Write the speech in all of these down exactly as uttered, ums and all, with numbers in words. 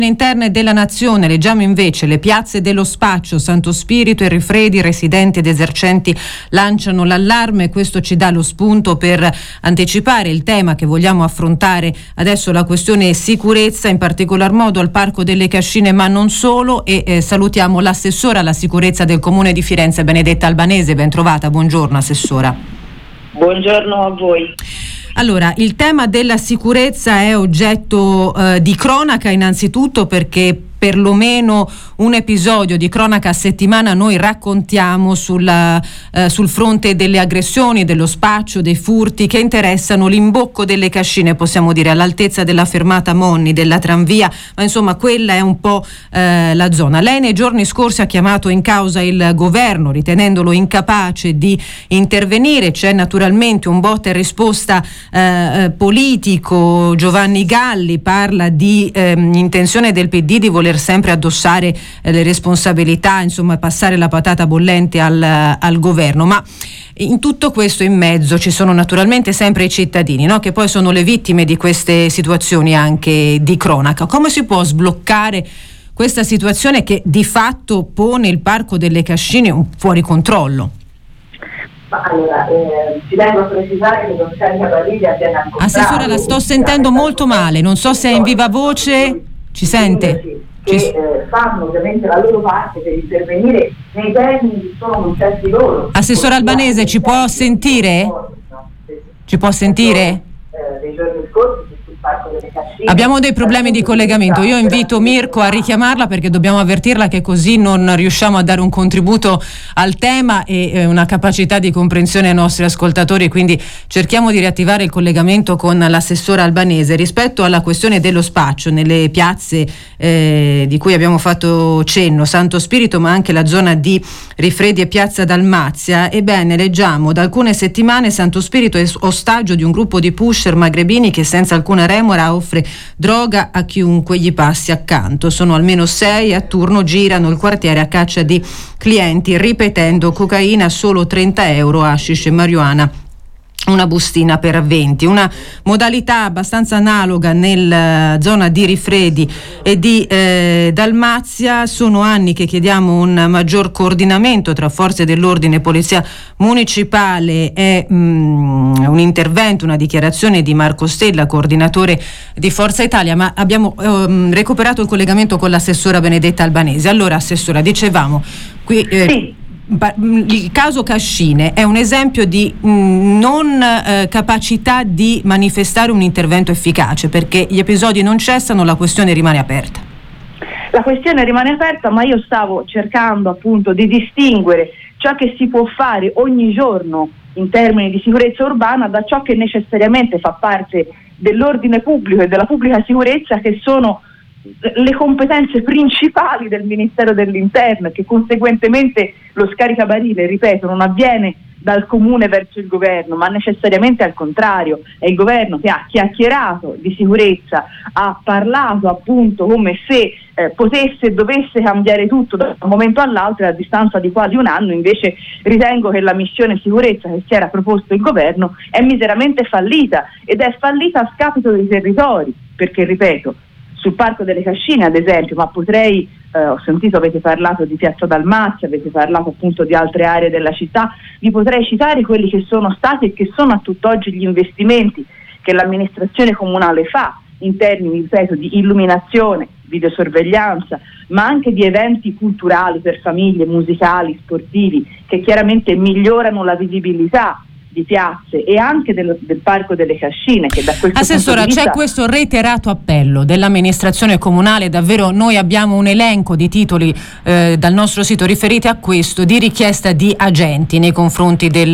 Interne della nazione leggiamo invece: le piazze dello Spaccio, Santo Spirito e Rifredi, residenti ed esercenti lanciano l'allarme. Questo ci dà lo spunto per anticipare il tema che vogliamo affrontare adesso, la questione sicurezza, in particolar modo al Parco delle Cascine, ma non solo. E eh, salutiamo l'assessora alla sicurezza del Comune di Firenze, Benedetta Albanese. Ben trovata, buongiorno assessora. Buongiorno a voi. Allora, il tema della sicurezza è oggetto eh, di cronaca innanzitutto perché perlomeno un episodio di cronaca a settimana noi raccontiamo sulla, eh, sul fronte delle aggressioni, dello spaccio, dei furti che interessano l'Imbocco delle Cascine, possiamo dire, all'altezza della fermata Monni, della tranvia, ma insomma quella è un po' eh, la zona. Lei nei giorni scorsi ha chiamato in causa il governo ritenendolo incapace di intervenire. C'è naturalmente un botta e risposta eh, politico. Giovanni Galli parla di eh, intenzione del P D di voler sempre addossare eh, le responsabilità, insomma passare la patata bollente al, al governo, ma in tutto questo in mezzo ci sono naturalmente sempre i cittadini, no? Che poi sono le vittime di queste situazioni anche di cronaca. Come si può sbloccare questa situazione che di fatto pone il Parco delle Cascine fuori controllo? Allora, eh, ci tengo a precisare che non c'è Cavalli appena al contrario. Assessora, la sto sentendo molto male, non so se è in viva voce, ci sente? Che eh, fanno ovviamente la loro parte per intervenire nei termini che sono concessi loro. Assessora Albanese, ci può sentire? Ci può sentire? Dei giorni scorsi sul Parco delle Cascine. Abbiamo dei problemi di collegamento. Io invito Mirko a richiamarla perché dobbiamo avvertirla che così non riusciamo a dare un contributo al tema e eh, una capacità di comprensione ai nostri ascoltatori, quindi cerchiamo di riattivare il collegamento con l'assessora Albanese. Rispetto alla questione dello spaccio nelle piazze eh, di cui abbiamo fatto cenno, Santo Spirito ma anche la zona di Rifredi e Piazza Dalmazia, ebbene leggiamo da alcune settimane Santo Spirito è ostaggio di un gruppo di pusher magrebini che senza alcuna remora offre droga a chiunque gli passi accanto. Sono almeno sei, a turno girano il quartiere a caccia di clienti ripetendo cocaina solo trenta euro, hashish e marijuana una bustina per venti, una modalità abbastanza analoga nella zona di Rifredi e di eh, Dalmazia. Sono anni che chiediamo un maggior coordinamento tra forze dell'ordine e polizia municipale. È mm, un intervento, una dichiarazione di Marco Stella, coordinatore di Forza Italia, ma abbiamo eh, recuperato il collegamento con l'assessora Benedetta Albanese. Allora assessora, dicevamo qui eh, sì. Il caso Cascine è un esempio di mh, non eh, capacità di manifestare un intervento efficace, perché gli episodi non cessano, la questione rimane aperta. La questione rimane aperta, ma io stavo cercando appunto di distinguere ciò che si può fare ogni giorno in termini di sicurezza urbana da ciò che necessariamente fa parte dell'ordine pubblico e della pubblica sicurezza, che sono le competenze principali del Ministero dell'Interno, e che conseguentemente lo scaricabarile, ripeto, non avviene dal comune verso il governo, ma necessariamente al contrario. È il governo che ha chiacchierato di sicurezza, ha parlato appunto come se eh, potesse e dovesse cambiare tutto da un momento all'altro, e a distanza di quasi un anno invece ritengo che la missione sicurezza che si era proposto il governo è miseramente fallita, ed è fallita a scapito dei territori, perché ripeto, sul Parco delle Cascine ad esempio, ma potrei, eh, ho sentito avete parlato di Piazza Dalmazia, avete parlato appunto di altre aree della città, vi potrei citare quelli che sono stati e che sono a tutt'oggi gli investimenti che l'amministrazione comunale fa in termini, ripeto, di illuminazione, videosorveglianza, ma anche di eventi culturali per famiglie, musicali, sportivi, che chiaramente migliorano la visibilità di piazze e anche del, del Parco delle Cascine, che da questo Assessora, punto di vista... c'è questo reiterato appello dell'amministrazione comunale, davvero noi abbiamo un elenco di titoli eh, dal nostro sito riferiti a questo, di richiesta di agenti nei confronti del,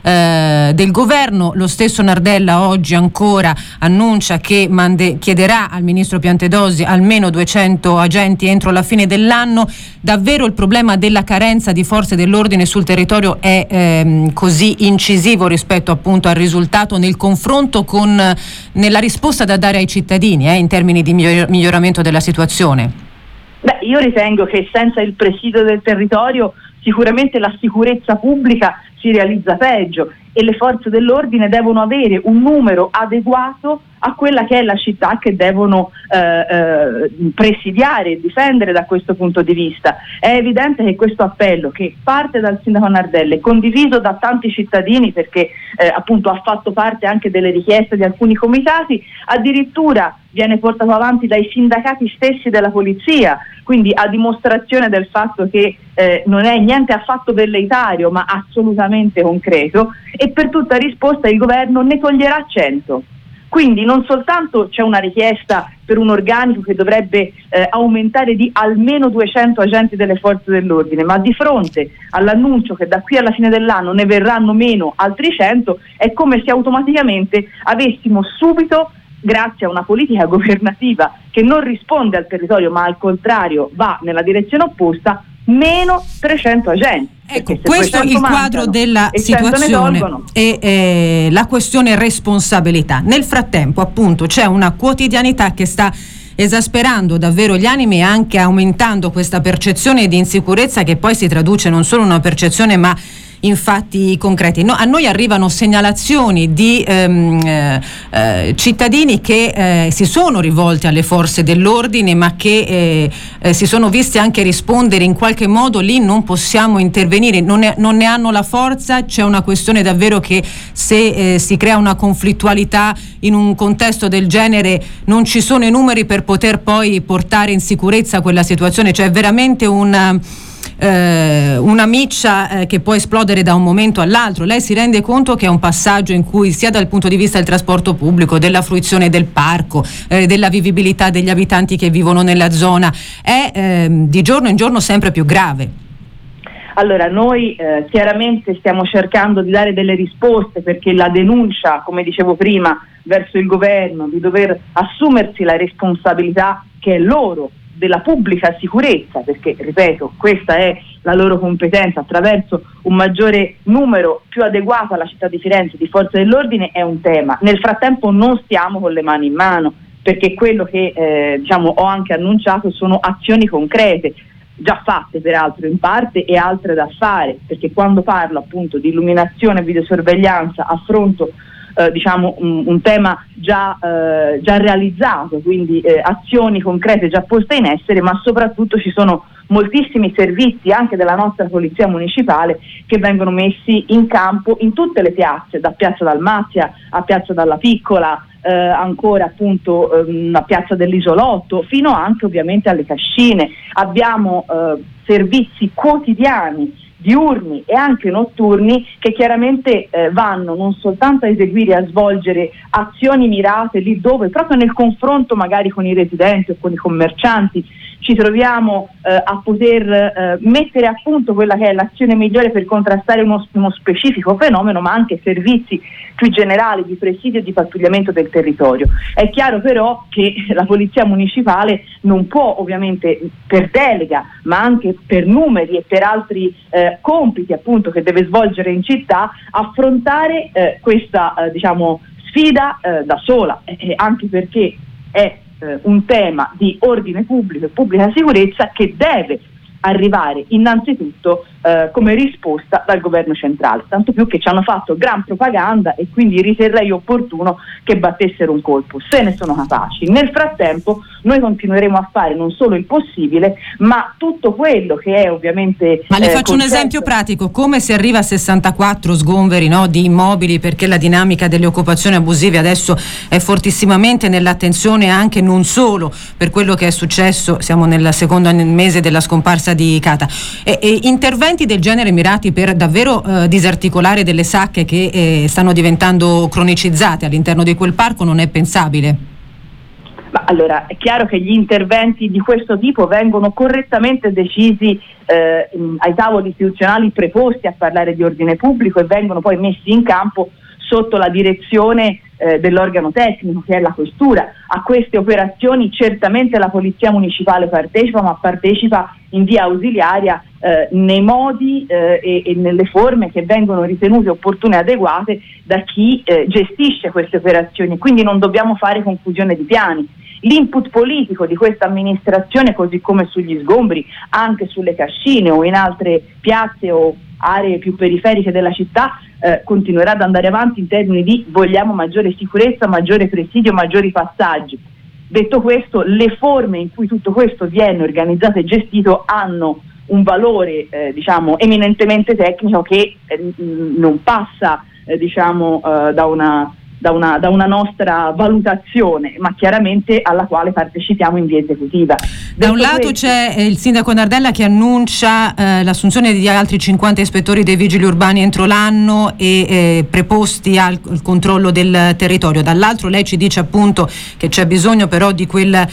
eh, del governo. Lo stesso Nardella oggi ancora annuncia che mande, chiederà al ministro Piantedosi almeno duecento agenti entro la fine dell'anno. Davvero il problema della carenza di forze dell'ordine sul territorio è ehm, così incisivo rispetto appunto al risultato nel confronto con nella risposta da dare ai cittadini eh, in termini di miglior- miglioramento della situazione? Beh, io ritengo che senza il presidio del territorio sicuramente la sicurezza pubblica si realizza peggio, e le forze dell'ordine devono avere un numero adeguato a quella che è la città che devono eh, eh, presidiare e difendere da questo punto di vista. È evidente che questo appello, che parte dal sindaco Nardella, condiviso da tanti cittadini perché eh, appunto ha fatto parte anche delle richieste di alcuni comitati, addirittura viene portato avanti dai sindacati stessi della polizia, quindi a dimostrazione del fatto che eh, non è niente affatto velleitario ma assolutamente concreto, e per tutta risposta il governo ne toglierà cento. Quindi non soltanto c'è una richiesta per un organico che dovrebbe eh, aumentare di almeno duecento agenti delle forze dell'ordine, ma di fronte all'annuncio che da qui alla fine dell'anno ne verranno meno altri cento, è come se automaticamente avessimo subito, grazie a una politica governativa che non risponde al territorio ma al contrario va nella direzione opposta, meno trecento agenti. Ecco, questo è il quadro della situazione e eh, la questione responsabilità. Nel frattempo, appunto, c'è una quotidianità che sta esasperando davvero gli animi e anche aumentando questa percezione di insicurezza, che poi si traduce non solo in una percezione ma in fatti concreti. No, a noi arrivano segnalazioni di ehm, eh, cittadini che eh, si sono rivolti alle forze dell'ordine ma che eh, eh, si sono visti anche rispondere in qualche modo lì non possiamo intervenire, non ne, non ne hanno la forza. C'è una questione davvero che se eh, si crea una conflittualità in un contesto del genere non ci sono i numeri per poter poi portare in sicurezza quella situazione, cioè veramente un Eh, una miccia eh, che può esplodere da un momento all'altro. Lei si rende conto che è un passaggio in cui, sia dal punto di vista del trasporto pubblico, della fruizione del parco, eh, della vivibilità degli abitanti che vivono nella zona, è eh, di giorno in giorno sempre più grave? Allora, noi eh, chiaramente stiamo cercando di dare delle risposte, perché la denuncia, come dicevo prima, verso il governo di dover assumersi la responsabilità che è loro della pubblica sicurezza, perché ripeto, questa è la loro competenza, attraverso un maggiore numero più adeguato alla città di Firenze di forze dell'ordine, è un tema. Nel frattempo non stiamo con le mani in mano, perché quello che eh, diciamo ho anche annunciato sono azioni concrete, già fatte peraltro in parte e altre da fare, perché quando parlo appunto di illuminazione e videosorveglianza affronto Eh, diciamo un, un tema già, eh, già realizzato, quindi eh, azioni concrete già poste in essere, ma soprattutto ci sono moltissimi servizi anche della nostra polizia municipale che vengono messi in campo in tutte le piazze, da Piazza Dalmazia a Piazza Dalla Piccola, eh, ancora appunto ehm, a Piazza dell'Isolotto, fino anche ovviamente alle Cascine. Abbiamo eh, servizi quotidiani, diurni e anche notturni, che chiaramente eh, vanno non soltanto a eseguire e a svolgere azioni mirate lì dove, proprio nel confronto magari con i residenti o con i commercianti, ci troviamo eh, a poter eh, mettere a punto quella che è l'azione migliore per contrastare uno, uno specifico fenomeno, ma anche servizi più generali di presidio e di pattugliamento del territorio. È chiaro però che la polizia municipale non può, ovviamente per delega, ma anche per numeri e per altri eh, compiti appunto che deve svolgere in città, affrontare eh, questa eh, diciamo sfida eh, da sola, eh, anche perché è eh, un tema di ordine pubblico e pubblica sicurezza che deve arrivare innanzitutto eh, come risposta dal governo centrale, tanto più che ci hanno fatto gran propaganda e quindi riterrei opportuno che battessero un colpo, se ne sono capaci. Nel frattempo noi continueremo a fare non solo il possibile, ma tutto quello che è ovviamente... Ma le eh, faccio concesso... un esempio pratico: come si arriva a sessantaquattro sgomberi, no, di immobili, perché la dinamica delle occupazioni abusive adesso è fortissimamente nell'attenzione, anche non solo per quello che è successo, siamo nel secondo mese della scomparsa di Cata, e, e interventi del genere mirati per davvero eh, disarticolare delle sacche che eh, stanno diventando cronicizzate all'interno di quel parco non è pensabile? Ma allora, è chiaro che gli interventi di questo tipo vengono correttamente decisi eh, ai tavoli istituzionali preposti a parlare di ordine pubblico e vengono poi messi in campo sotto la direzione eh, dell'organo tecnico che è la questura. A queste operazioni certamente la polizia municipale partecipa, ma partecipa in via ausiliaria eh, nei modi eh, e, e nelle forme che vengono ritenute opportune e adeguate da chi eh, gestisce queste operazioni, quindi non dobbiamo fare confusione di piani. L'input politico di questa amministrazione, così come sugli sgombri, anche sulle Cascine o in altre piazze o aree più periferiche della città eh, continuerà ad andare avanti in termini di vogliamo maggiore sicurezza, maggiore presidio, maggiori passaggi. Detto questo, le forme in cui tutto questo viene organizzato e gestito hanno un valore eh, diciamo eminentemente tecnico che eh, non passa eh, diciamo eh, da una Da una, da una nostra valutazione, ma chiaramente alla quale partecipiamo in via esecutiva. Da un lato questo, c'è il sindaco Nardella che annuncia eh, l'assunzione di altri cinquanta ispettori dei vigili urbani entro l'anno e eh, preposti al, al controllo del territorio. Dall'altro lei ci dice appunto che c'è bisogno però di quella,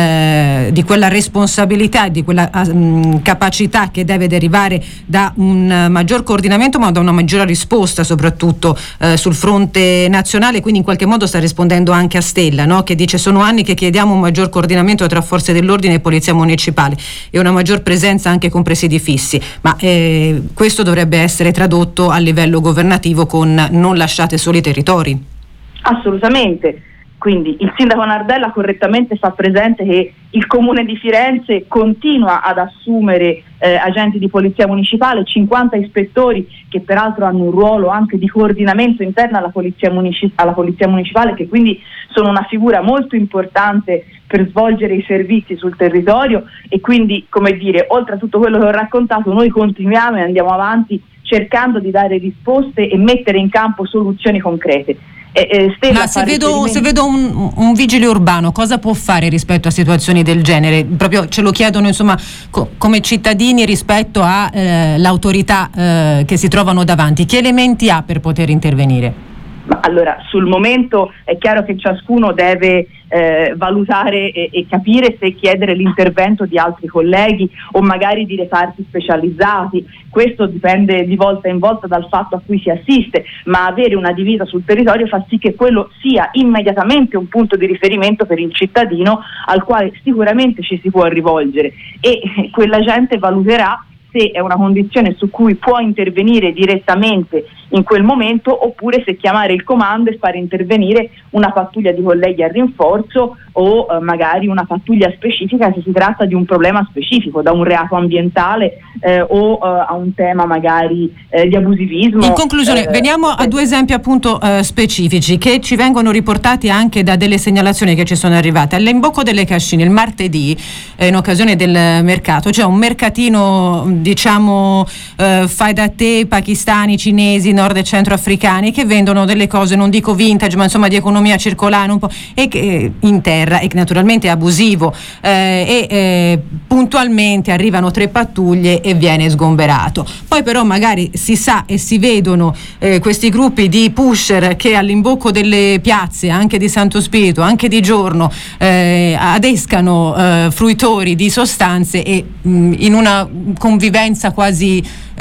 eh, di quella responsabilità, di quella um, capacità che deve derivare da un maggior coordinamento, ma da una maggiore risposta soprattutto eh, sul fronte nazionale. Quindi in qualche modo sta rispondendo anche a Stella, no? Che dice sono anni che chiediamo un maggior coordinamento tra forze dell'ordine e polizia municipale e una maggior presenza anche con presidi fissi, ma eh, questo dovrebbe essere tradotto a livello governativo con non lasciate soli i territori. Assolutamente. Quindi il sindaco Nardella correttamente fa presente che il Comune di Firenze continua ad assumere eh, agenti di polizia municipale, cinquanta ispettori che peraltro hanno un ruolo anche di coordinamento interno alla polizia, munici- alla polizia municipale, che quindi sono una figura molto importante per svolgere i servizi sul territorio e quindi, come dire, oltre a tutto quello che ho raccontato, noi continuiamo e andiamo avanti cercando di dare risposte e mettere in campo soluzioni concrete. Eh, eh, Ma se vedo, se vedo un, un vigile urbano, cosa può fare rispetto a situazioni del genere? Proprio ce lo chiedono insomma co- come cittadini rispetto all'autorità eh, che si trovano davanti. Che elementi ha per poter intervenire? Ma allora, sul momento è chiaro che ciascuno deve eh, valutare e, e capire se chiedere l'intervento di altri colleghi o magari di reparti specializzati. Questo dipende di volta in volta dal fatto a cui si assiste, ma avere una divisa sul territorio fa sì che quello sia immediatamente un punto di riferimento per il cittadino al quale sicuramente ci si può rivolgere e quella gente valuterà se è una condizione su cui può intervenire direttamente in quel momento oppure se chiamare il comando e fare intervenire una pattuglia di colleghi a rinforzo o eh, magari una pattuglia specifica se si tratta di un problema specifico, da un reato ambientale eh, o eh, a un tema magari eh, di abusivismo. In conclusione, eh, veniamo a due esempi appunto eh, specifici che ci vengono riportati anche da delle segnalazioni che ci sono arrivate. All'imbocco delle Cascine il martedì eh, in occasione del mercato c'è un mercatino diciamo eh, fai da te pakistani, cinesi, nord e centroafricani che vendono delle cose, non dico vintage, ma insomma di economia circolare un po' e che in terra e che naturalmente è abusivo eh, e eh, puntualmente arrivano tre pattuglie e viene sgomberato. Poi però magari si sa e si vedono eh, questi gruppi di pusher che all'imbocco delle piazze anche di Santo Spirito, anche di giorno eh, adescano eh, fruitori di sostanze e mh, in una convivenza quasi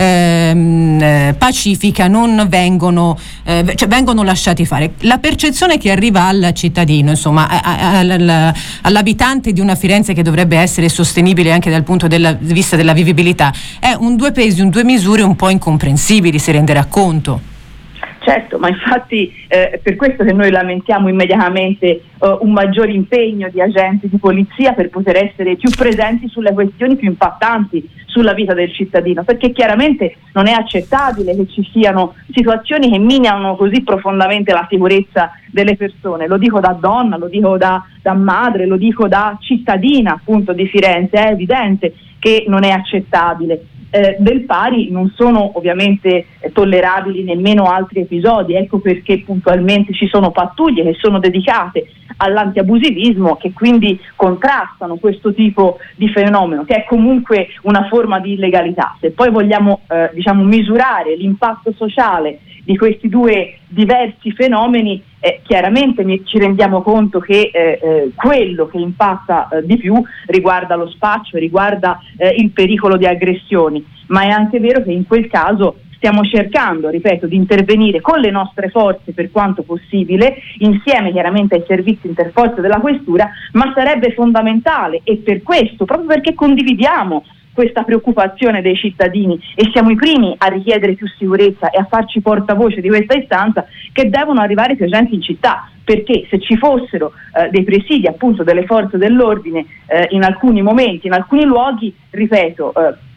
ehm, eh, pacifica non vengono eh, cioè vengono lasciati fare. La percezione che arriva al cittadino, insomma a, a, a, all'abitante di una Firenze che dovrebbe essere sostenibile anche dal punto di vista della vivibilità, è un due pesi, un due misure un po' incomprensibili, si renderà conto. Certo, ma infatti eh, per questo che noi lamentiamo immediatamente eh, un maggior impegno di agenti di polizia per poter essere più presenti sulle questioni più impattanti sulla vita del cittadino, perché chiaramente non è accettabile che ci siano situazioni che minano così profondamente la sicurezza delle persone. Lo dico da donna, lo dico da, da madre, lo dico da cittadina appunto di Firenze, è evidente che non è accettabile. Eh, del pari non sono ovviamente eh, tollerabili nemmeno altri episodi, ecco perché puntualmente ci sono pattuglie che sono dedicate all'antiabusivismo, che quindi contrastano questo tipo di fenomeno, che è comunque una forma di illegalità. Se poi vogliamo eh, diciamo misurare l'impatto sociale di questi due diversi fenomeni, eh, chiaramente mi, ci rendiamo conto che eh, eh, quello che impatta eh, di più riguarda lo spaccio, riguarda eh, il pericolo di aggressioni, ma è anche vero che in quel caso stiamo cercando, ripeto, di intervenire con le nostre forze per quanto possibile, insieme chiaramente ai servizi interforze della Questura, ma sarebbe fondamentale e per questo, proprio perché condividiamo questa preoccupazione dei cittadini e siamo i primi a richiedere più sicurezza e a farci portavoce di questa istanza, che devono arrivare più agenti in città, perché se ci fossero eh, dei presidi appunto delle forze dell'ordine eh, in alcuni momenti, in alcuni luoghi, ripeto, eh,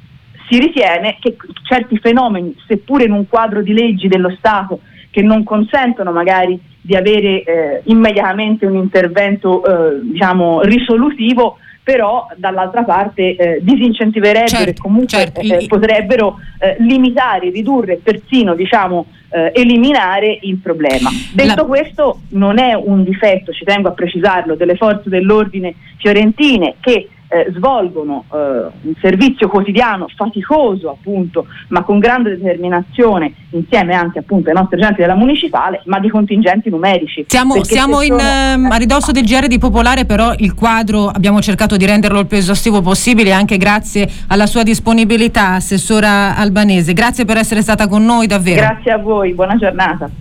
si ritiene che certi fenomeni, seppure in un quadro di leggi dello Stato che non consentono magari di avere eh, immediatamente un intervento eh, diciamo risolutivo, però dall'altra parte eh, disincentiverebbero certo, e comunque certo. eh, potrebbero eh, limitare, ridurre, persino diciamo eh, eliminare il problema. Detto La... questo, non è un difetto, ci tengo a precisarlo, delle forze dell'ordine fiorentine che Eh, svolgono eh, un servizio quotidiano faticoso appunto, ma con grande determinazione, insieme anche appunto ai nostri agenti della municipale, ma di contingenti numerici. Siamo, siamo in, sono... a ridosso del G R di Popolare, però il quadro abbiamo cercato di renderlo il più esaustivo possibile, anche grazie alla sua disponibilità, assessora Albanese. Grazie per essere stata con noi, davvero. Grazie a voi, buona giornata.